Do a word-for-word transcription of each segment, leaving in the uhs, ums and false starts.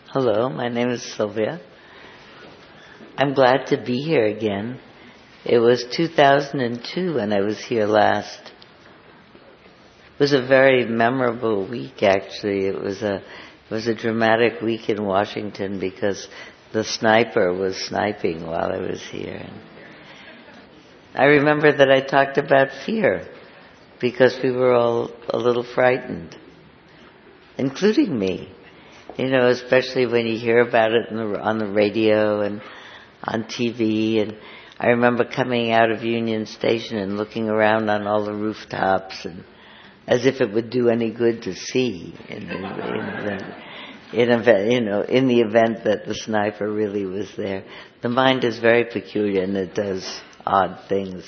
Hello, my name is Sylvia. I'm glad to be here again. It was two thousand two when I was here last. It was a very memorable week, actually. It was a it was a dramatic week in Washington because the sniper was sniping while I was here. I remember that I talked about fear because we were all a little frightened, including me. You know, especially when you hear about it in the, on the radio and on T V. And I remember coming out of Union Station and looking around on all the rooftops, and as if it would do any good to see in, in, in, in, in, you know, in the event that the sniper really was there. The mind is very peculiar and it does odd things.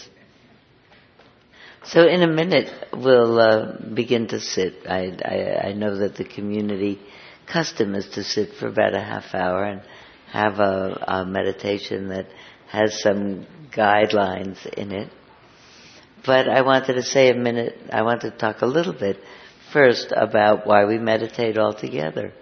So in a minute we'll uh, begin to sit. I, I, I know that the community custom is to sit for about a half hour and have a, a meditation that has some guidelines in it. But I wanted to say a minute, I want to talk a little bit first about why we meditate altogether.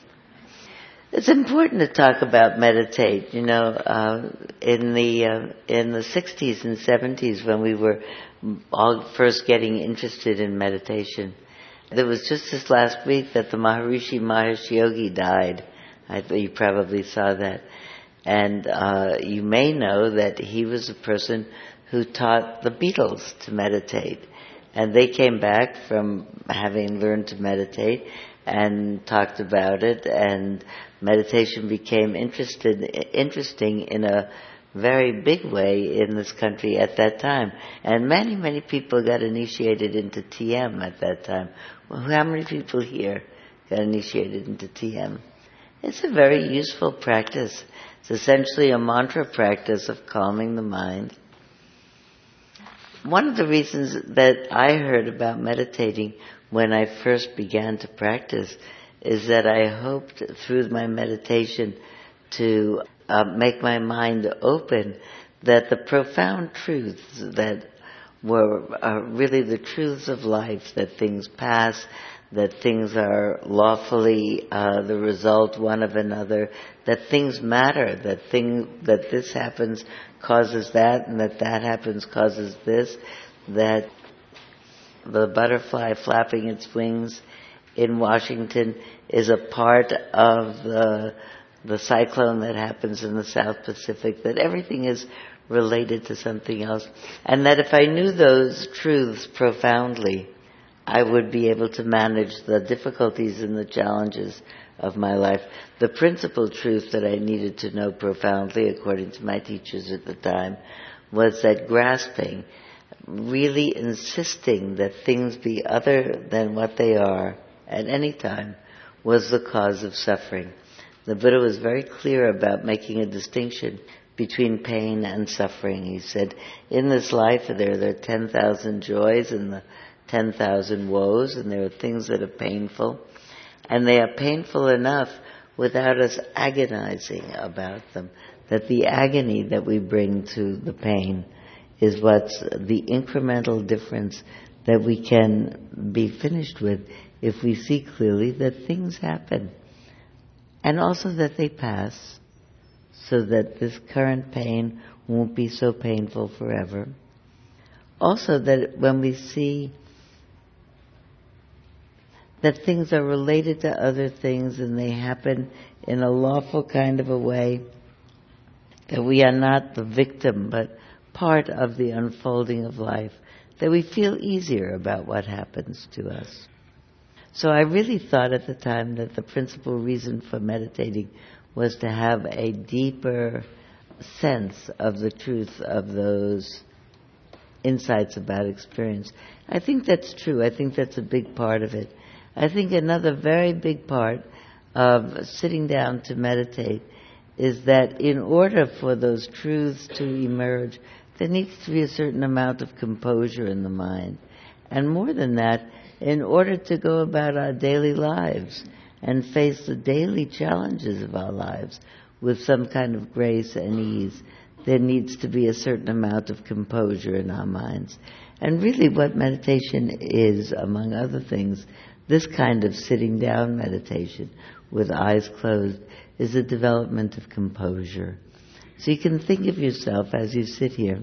It's important to talk about meditate. You know, uh, in the uh, in the sixties and seventies when we were all first getting interested in meditation, there was just this last week that the Maharishi Mahesh Yogi died. I thought you probably saw that. And uh, you may know that he was a person who taught the Beatles to meditate. And they came back from having learned to meditate and talked about it, and meditation became interested, interesting in a very big way in this country at that time. And many, many people got initiated into T M at that time. Well, how many people here got initiated into T M? It's a very useful practice. It's essentially a mantra practice of calming the mind. One of the reasons that I heard about meditating when I first began to practice is that I hoped through my meditation to uh, make my mind open, that the profound truths that were uh, really the truths of life, that things pass, that things are lawfully uh, the result one of another, that things matter, that thing that this happens causes that, and that that happens causes this, that the butterfly flapping its wings in Washington is a part of the the cyclone that happens in the South Pacific, that everything is related to something else, and that if I knew those truths profoundly, I would be able to manage the difficulties and the challenges of my life. The principal truth that I needed to know profoundly, according to my teachers at the time, was that grasping, really insisting that things be other than what they are at any time, was the cause of suffering. The Buddha was very clear about making a distinction between pain and suffering. He said, in this life there, there are ten thousand joys and the ten thousand woes, and there are things that are painful, and they are painful enough without us agonizing about them. That the agony that we bring to the pain is what's the incremental difference that we can be finished with if we see clearly that things happen, and also that they pass, so that this current pain won't be so painful forever. Also that when we see that things are related to other things and they happen in a lawful kind of a way, that we are not the victim but part of the unfolding of life, that we feel easier about what happens to us. So I really thought at the time that the principal reason for meditating was to have a deeper sense of the truth of those insights about experience. I think that's true. I think that's a big part of it. I think another very big part of sitting down to meditate is that in order for those truths to emerge, there needs to be a certain amount of composure in the mind. And more than that, in order to go about our daily lives and face the daily challenges of our lives with some kind of grace and ease, there needs to be a certain amount of composure in our minds. And really what meditation is, among other things, This kind of sitting down meditation with eyes closed is a development of composure. So you can think of yourself as you sit here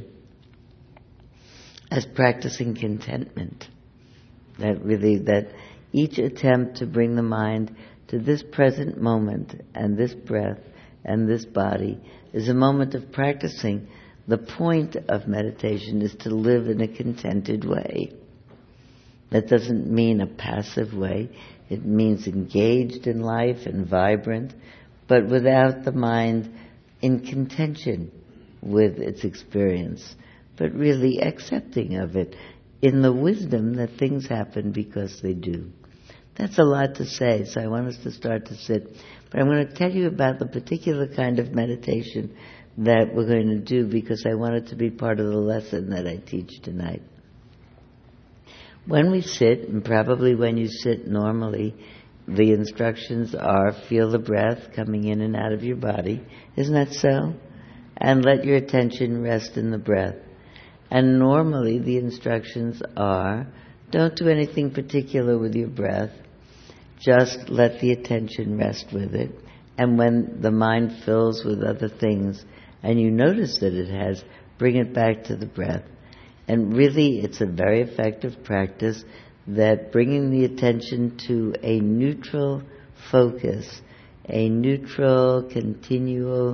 as practicing contentment. That really, that each attempt to bring the mind to this present moment and this breath and this body is a moment of practicing. The point of meditation is to live in a contented way. That doesn't mean a passive way. It means engaged in life and vibrant, but without the mind in contention with its experience, but really accepting of it in the wisdom that things happen because they do. That's a lot to say, so I want us to start to sit. But I'm going to tell you about the particular kind of meditation that we're going to do because I want it to be part of the lesson that I teach tonight. When we sit, and probably when you sit normally, the instructions are feel the breath coming in and out of your body. Isn't that so? And let your attention rest in the breath. And normally the instructions are don't do anything particular with your breath. Just let the attention rest with it. And when the mind fills with other things and you notice that it has, bring it back to the breath. And really, it's a very effective practice that bringing the attention to a neutral focus, a neutral, continual,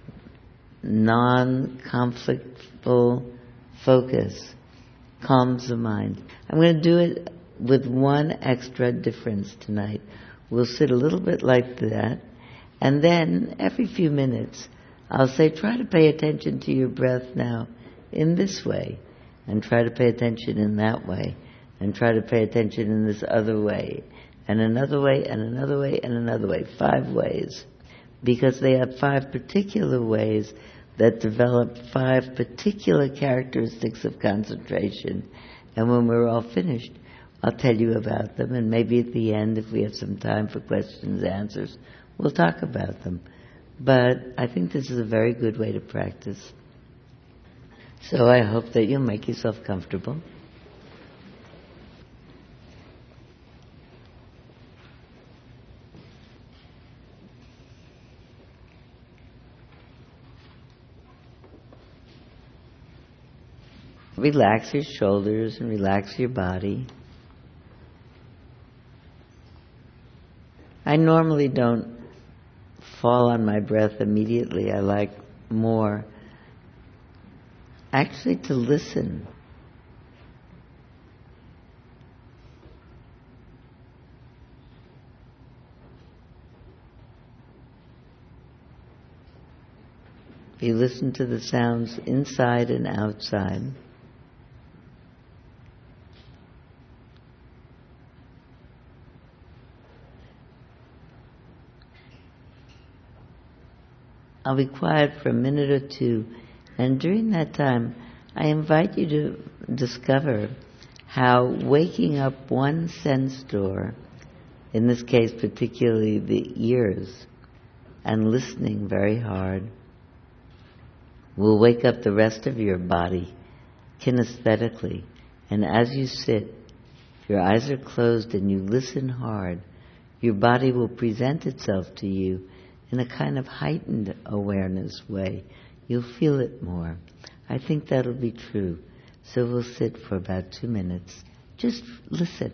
non-conflictful focus calms the mind. I'm going to do it with one extra difference tonight. We'll sit a little bit like that, and then every few minutes, I'll say, try to pay attention to your breath now in this way. And try to pay attention in that way, and try to pay attention in this other way, and another way, and another way, and another way. Five ways. Because they have five particular ways that develop five particular characteristics of concentration. And when we're all finished, I'll tell you about them, and maybe at the end, if we have some time for questions and answers, we'll talk about them. But I think this is a very good way to practice. So I hope that you'll make yourself comfortable. Relax your shoulders and relax your body. I normally don't fall on my breath immediately. I like more actually to listen. You listen to the sounds inside and outside. I'll be quiet for a minute or two, and during that time, I invite you to discover how waking up one sense door, in this case particularly the ears, and listening very hard, will wake up the rest of your body kinesthetically. And as you sit, your eyes are closed and you listen hard, your body will present itself to you in a kind of heightened awareness way. You'll feel it more. I think that'll be true. So we'll sit for about two minutes. Just listen.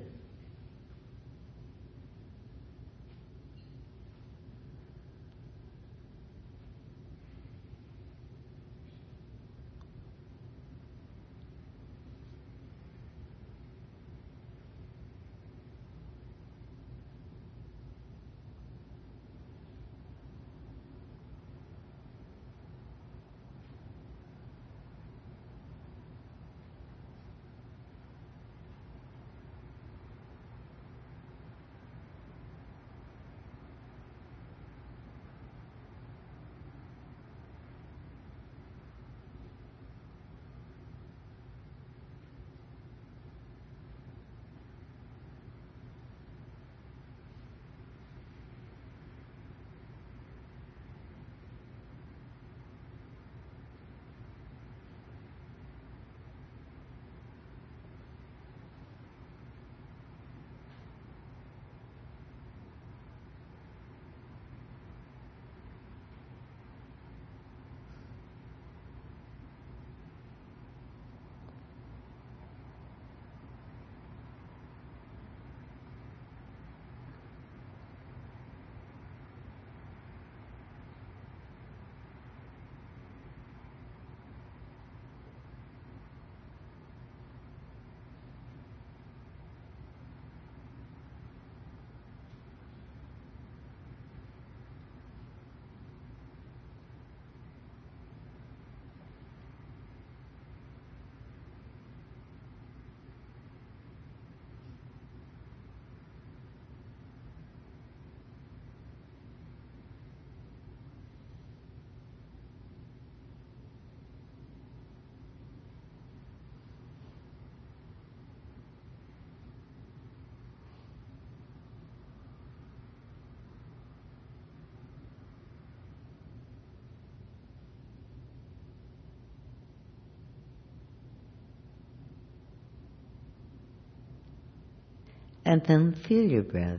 And then feel your breath.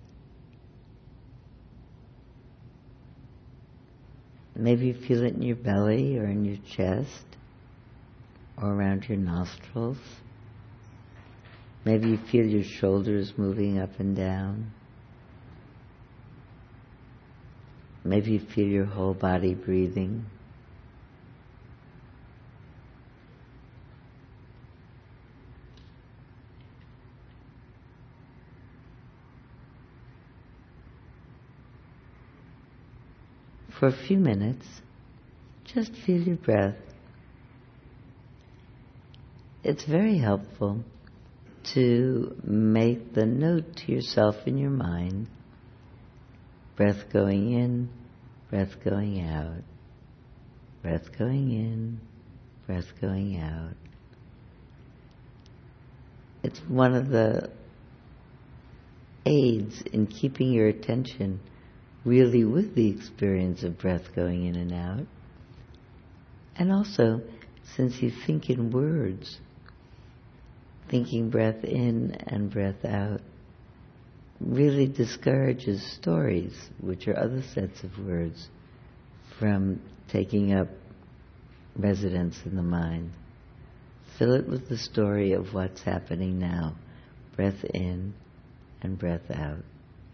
Maybe you feel it in your belly or in your chest or around your nostrils. Maybe you feel your shoulders moving up and down. Maybe you feel your whole body breathing. For a few minutes, just feel your breath. It's very helpful to make the note to yourself in your mind, breath going in, breath going out, breath going in, breath going out. It's one of the aids in keeping your attention really with the experience of breath going in and out. And also, since you think in words, thinking breath in and breath out really discourages stories, which are other sets of words, from taking up residence in the mind. Fill it with the story of what's happening now. Breath in and breath out.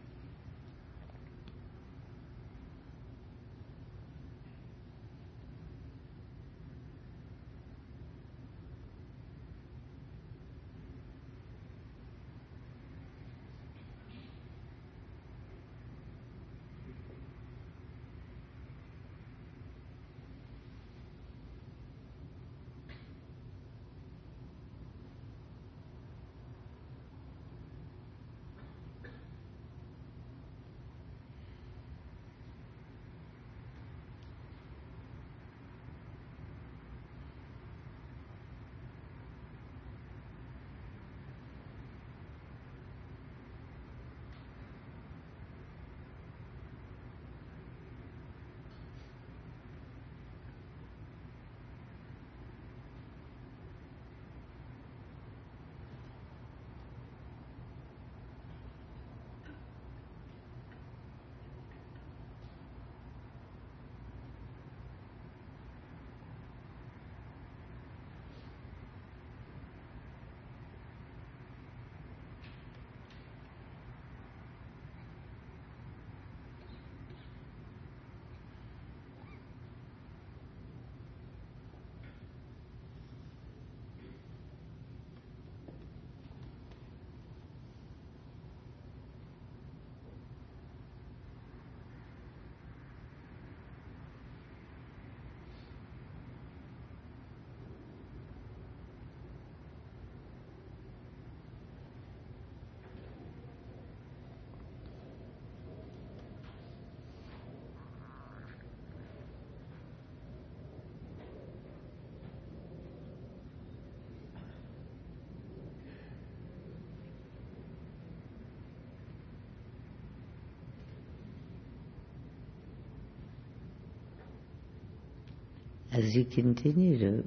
As you continue to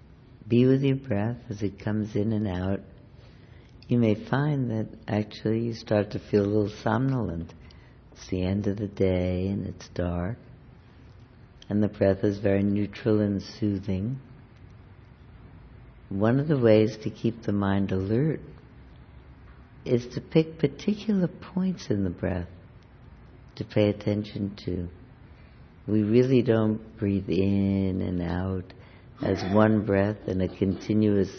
be with your breath as it comes in and out, you may find that actually you start to feel a little somnolent. It's the end of the day and it's dark, and the breath is very neutral and soothing. One of the ways to keep the mind alert is to pick particular points in the breath to pay attention to. We really don't breathe in and out as one breath in a continuous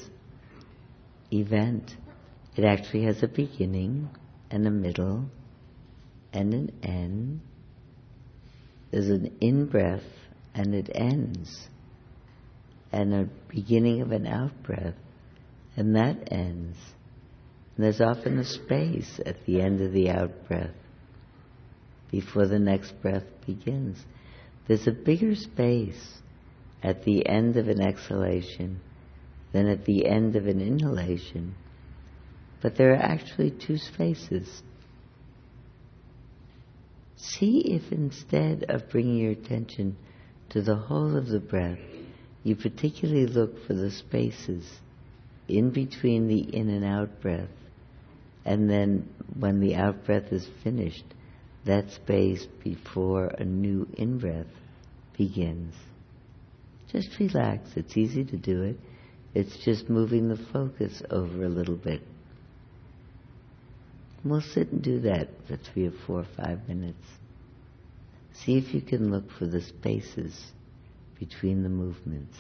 event. It actually has a beginning and a middle and an end. There's an in-breath and it ends, and a beginning of an out-breath, and that ends. And there's often a space at the end of the out-breath before the next breath begins. There's a bigger space at the end of an exhalation than at the end of an inhalation, but there are actually two spaces. See if instead of bringing your attention to the whole of the breath, you particularly look for the spaces in between the in and out breath And then when the out-breath is finished, that space before a new in-breath begins. Just relax. It's easy to do it. It's just moving the focus over a little bit. We'll sit and do that for three or four or five minutes. See if you can look for the spaces between the movements.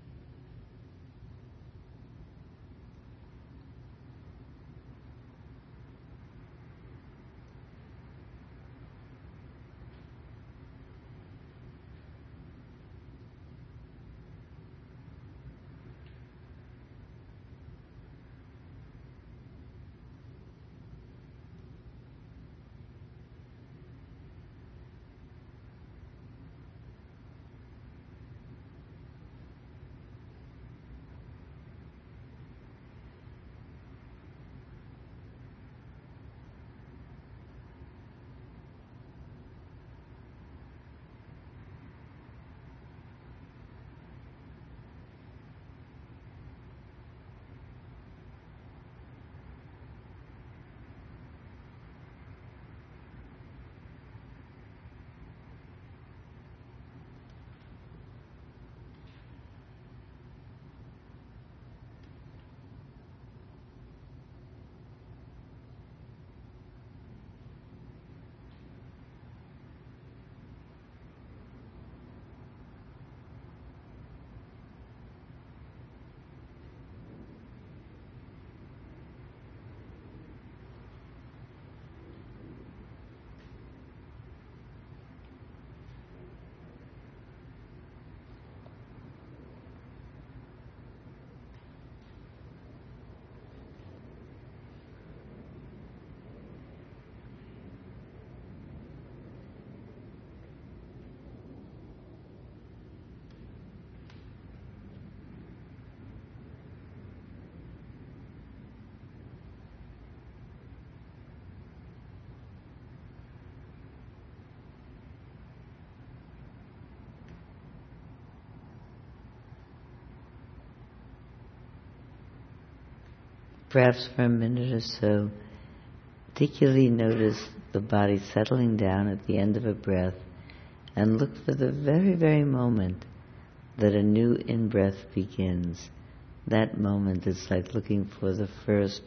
Perhaps for a minute or so, particularly notice the body settling down at the end of a breath, and look for the very, very moment that a new in-breath begins. That moment is like looking for the first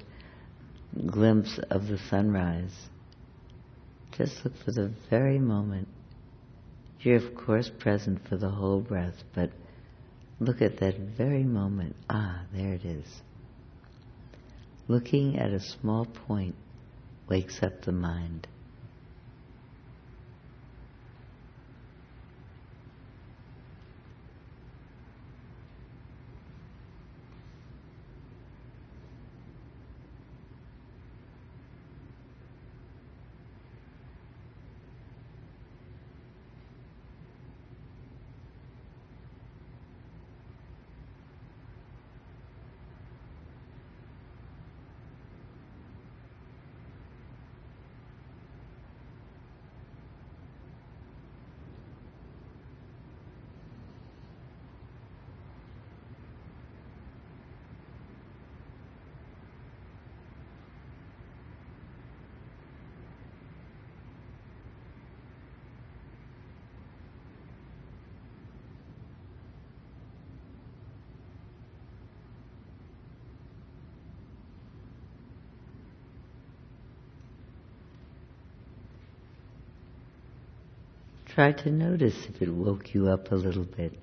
glimpse of the sunrise. Just look for the very moment. You're of course present for the whole breath, but look at that very moment. Ah, there it is. Looking at a small point wakes up the mind. Try to notice if it woke you up a little bit.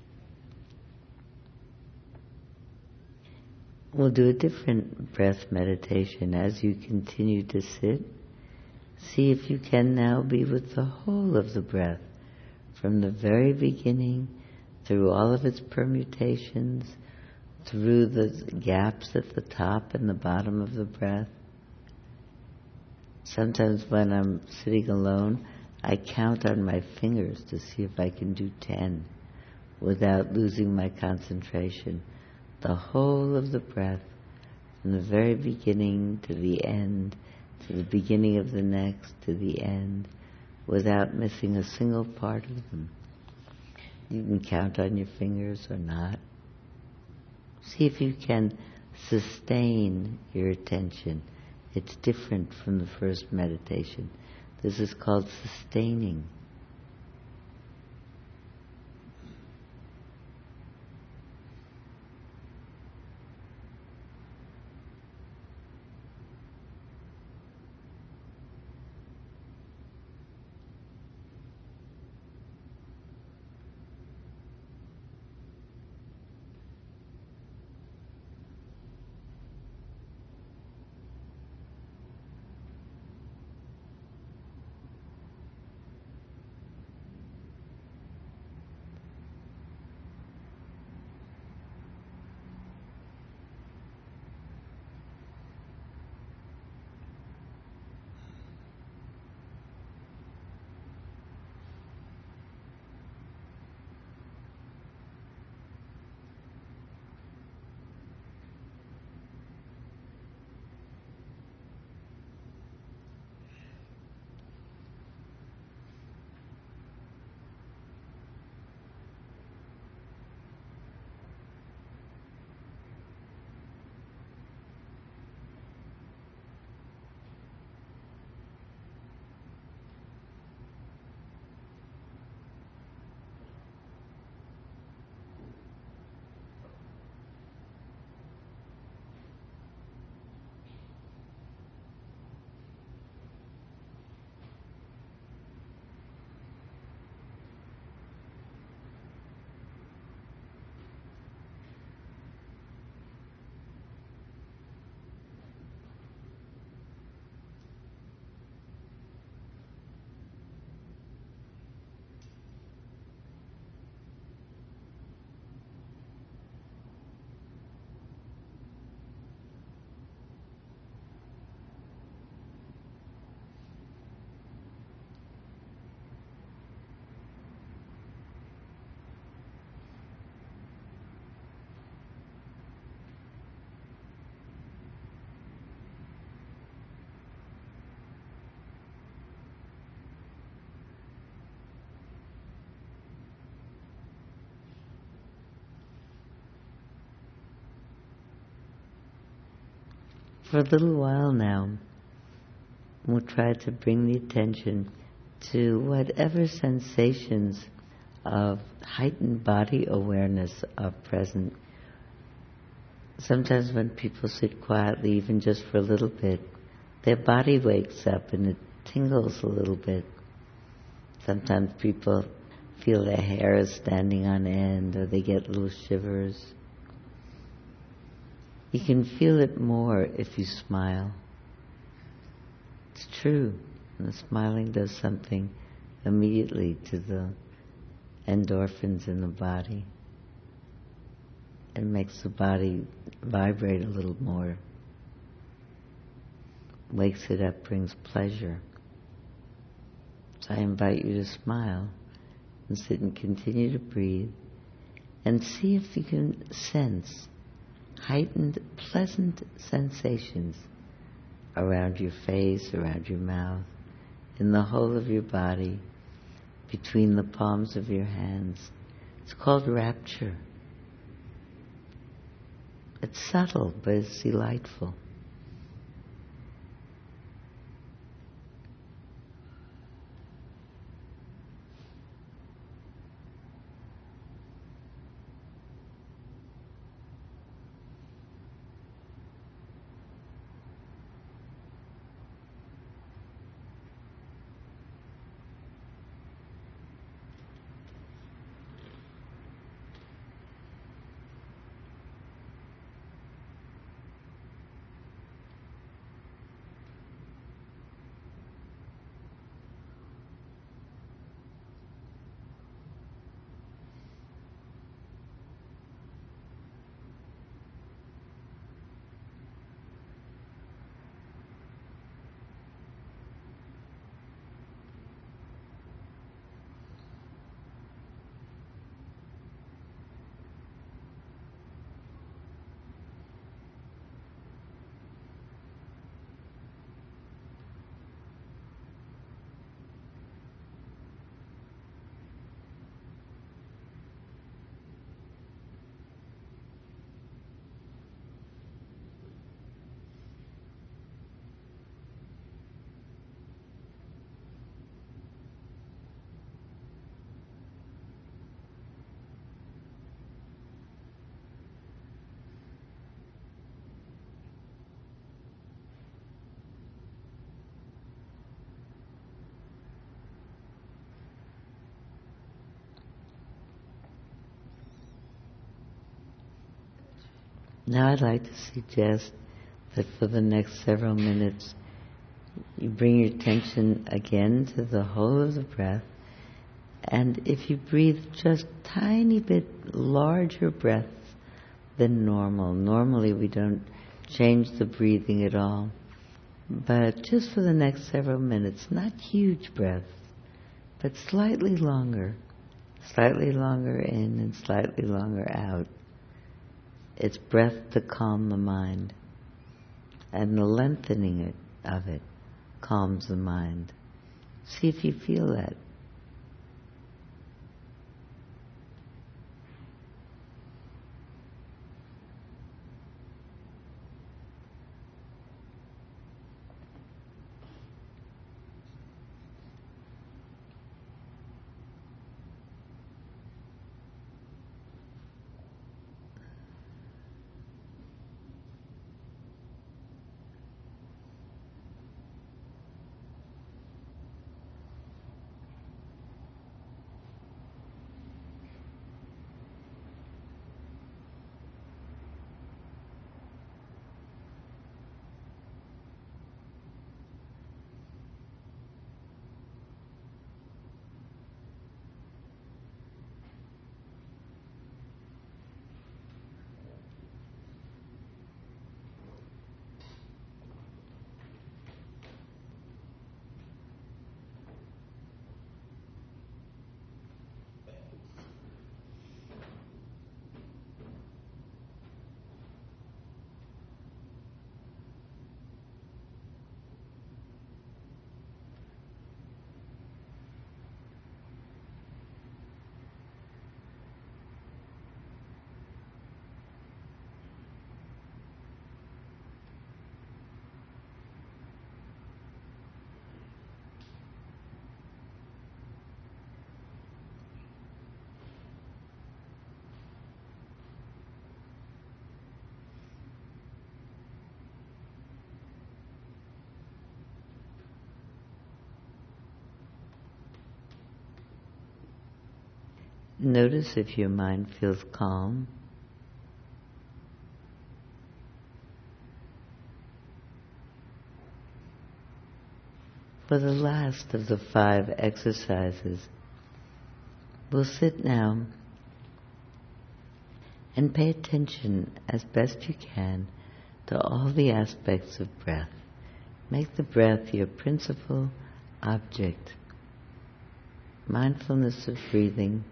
We'll do a different breath meditation as you continue to sit. See if you can now be with the whole of the breath, from the very beginning, through all of its permutations, through the gaps at the top and the bottom of the breath. Sometimes when I'm sitting alone, I count on my fingers to see if I can do ten without losing my concentration. The whole of the breath, from the very beginning to the end, to the beginning of the next, to the end, without missing a single part of them. You can count on your fingers or not. See if you can sustain your attention It's different from the first meditation. This is called sustaining. For a little while now, we'll try to bring the attention to whatever sensations of heightened body awareness are present. Sometimes when people sit quietly, even just for a little bit, their body wakes up and it tingles a little bit. Sometimes people feel their hair is standing on end, or they get little shivers. You can feel it more if you smile. It's true. And the smiling does something immediately to the endorphins in the body. It makes the body vibrate a little more. Wakes it up, brings pleasure. So I invite you to smile and sit and continue to breathe and see if you can sense heightened, pleasant sensations around your face, around your mouth, in the whole of your body, between the palms of your hands. It's called rapture. It's subtle, but it's delightful. Now I'd like to suggest that for the next several minutes you bring your attention again to the whole of the breath, and if you breathe just tiny bit larger breaths than normal, normally we don't change the breathing at all, but just for the next several minutes, not huge breaths, but slightly longer, slightly longer in and slightly longer out. It's breath to calm the mind, and the lengthening it, of it calms the mind. See if you feel that. Notice if your mind feels calm. For the last of the five exercises, we'll sit now and pay attention as best you can to all the aspects of breath. Make the breath your principal object. Mindfulness of breathing.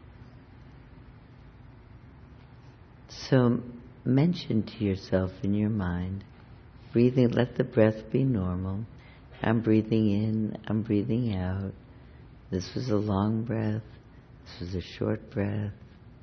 So mention to yourself in your mind, breathing, let the breath be normal. I'm breathing in, I'm breathing out. This was a long breath, this was a short breath.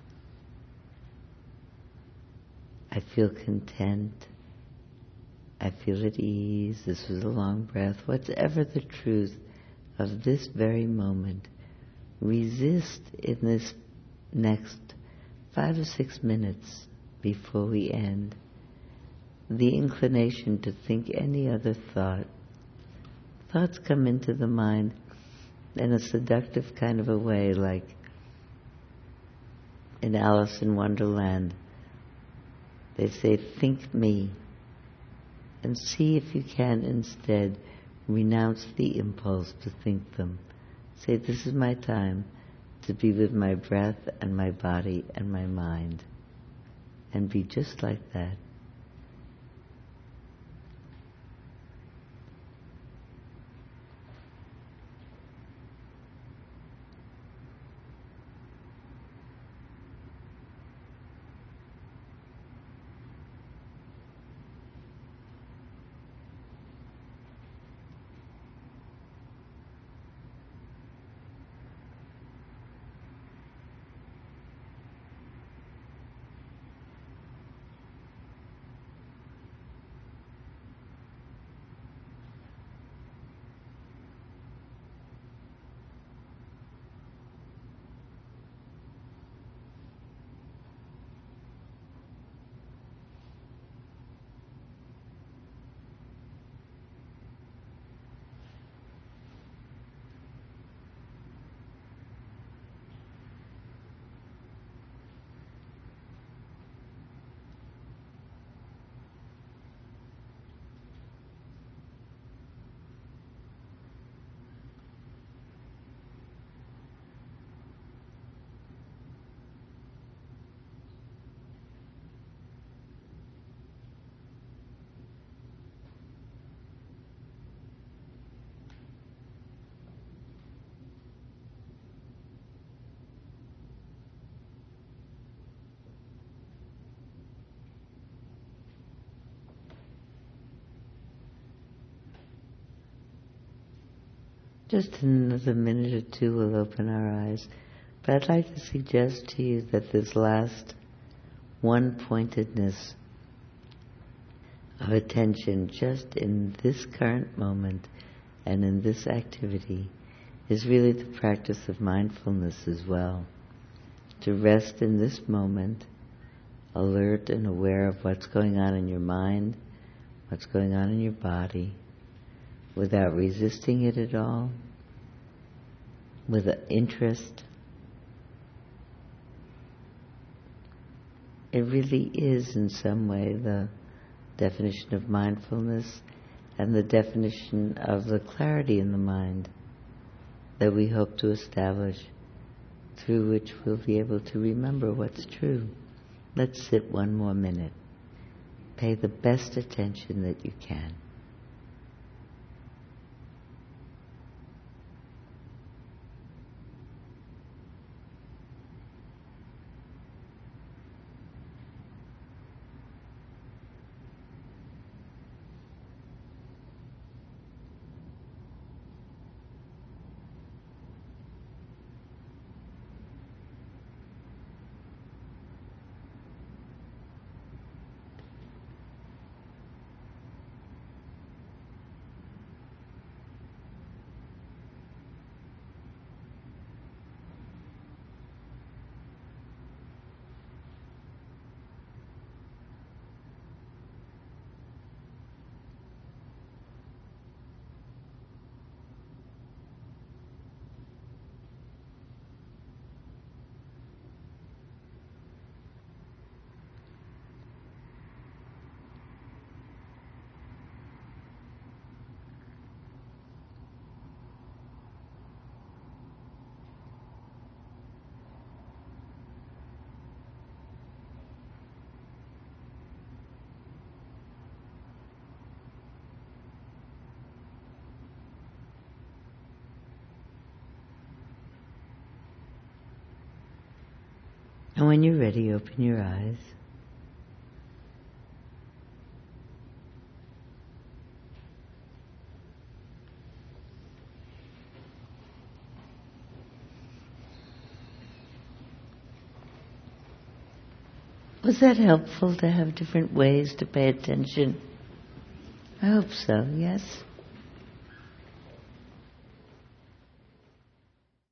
I feel content, I feel at ease, this was a long breath. Whatever the truth of this very moment, resist in this next five or six minutes before we end the inclination to think any other thought. Thoughts come into the mind in a seductive kind of a way, like in Alice in Wonderland. They say, think me, and see if you can instead renounce the impulse to think them. Say, this is my time to be with my breath and my body and my mind, and be just like that. Just in another minute or two we'll open our eyes. But I'd like to suggest to you that this last one-pointedness of attention just in this current moment and in this activity is really the practice of mindfulness as well. To rest in this moment, alert and aware of what's going on in your mind, what's going on in your body, without resisting it at all, with an interest. It really is in some way the definition of mindfulness and the definition of the clarity in the mind that we hope to establish, through which we'll be able to remember what's true. Let's sit one more minute. Pay the best attention that you can. And when you're ready, open your eyes. Was that helpful to have different ways to pay attention? I hope so, yes?